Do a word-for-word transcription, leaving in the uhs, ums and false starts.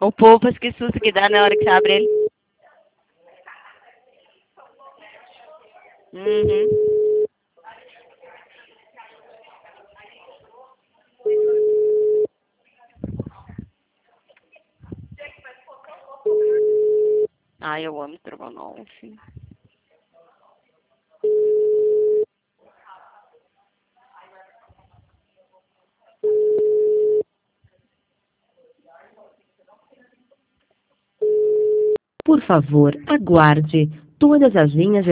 O Poupas, que susto que dá na hora que você abre ele. Uhum. Ai, eu amo estrogonofe. Por favor, aguarde. Todas as linhas